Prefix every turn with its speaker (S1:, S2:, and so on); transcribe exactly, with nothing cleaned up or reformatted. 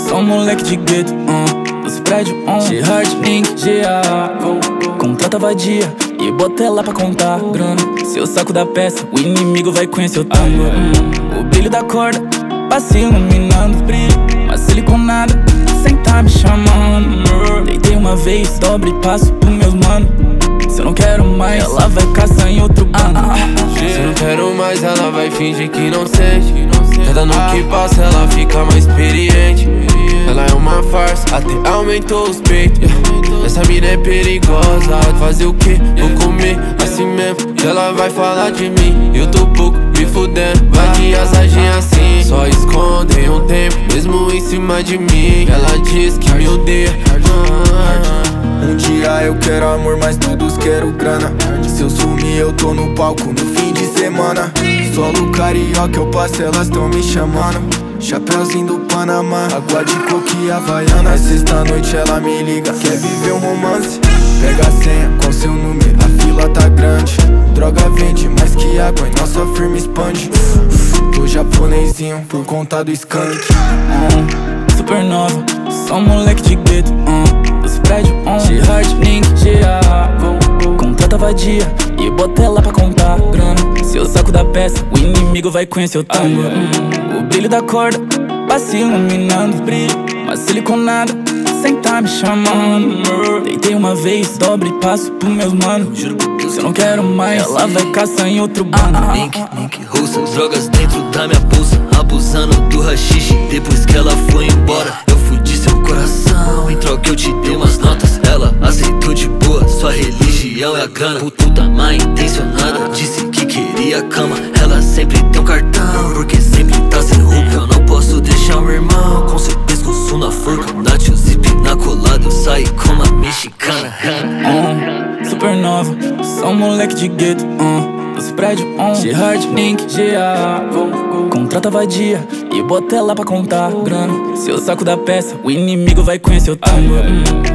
S1: sou moleque de gueto, uh, dos prédios on G-Hard, Link, G A Contrata vadia e bota ela pra contar grana. Se eu saco da peça, o inimigo vai conhecer o tango. hum, O brilho da corda passa iluminando o brilho, mas ele com nada, sem tá me chamando. Deitei uma vez, dobre e passo pros meus mano. Se eu não quero mais, ela vai caçar em outro bando.
S2: Se eu não quero mais, ela vai fingir que não sente. Cada ano que passa, ela fica mais experiente. Ela é uma farsa, até aumentou os peitos. Essa mina é perigosa, fazer o que? Vou comer assim mesmo, que ela vai falar de mim. Eu tô pouco me fudendo, vai de asagem assim. Só escondem um tempo, mesmo em cima de mim. Ela diz que me odeia.
S3: Um dia eu quero amor, mas todos quero grana. Se eu sumir eu tô no palco no fim de semana. Solo carioca eu passo, elas tão me chamando. Chapeuzinho do Panamá, água de coco e havaiana. Na sexta-noite ela me liga, quer viver um romance? Pega a senha com seu número, a fila tá grande. Droga vende mais que água e nossa firma expande. Tô japonesinho por conta do skunk.
S1: um, Supernova, sou moleque de gueto, uh, dos prédios on G-Hard, Link, G A Contrata vadia e bota ela pra contar grana. Se eu saco da peça, o inimigo vai conhecer o tango. hum, O brilho da corda passa iluminando o brilho, mas ele com nada, sem tá me chamando. Deitei uma vez, dobre e passo pros meus mano. Se eu não quero mais, ela vai caçar em outro bando.
S4: Link, link, russa, drogas dentro da minha bolsa, abusando do rachixe. Depois que ela foi embora, eu fudi seu coração. Em troca eu te dei umas notas, ela aceitou de boa. Sua religião é a grana, puta má intencionada. Disse que queria cama, ela sempre tem um cartão, porque sempre tá sem roupa. Eu não posso deixar o irmão com seu pescoço na forca. Nacho zip na colada, eu saí com uma mexicana.
S1: um, Supernova, sou moleque de gueto, uh, dos prédios on G-Hard, Link, G A Contrata vadia e bota ela pra contar grana. Se eu saco da peça, o inimigo vai conhecer o tango. hum,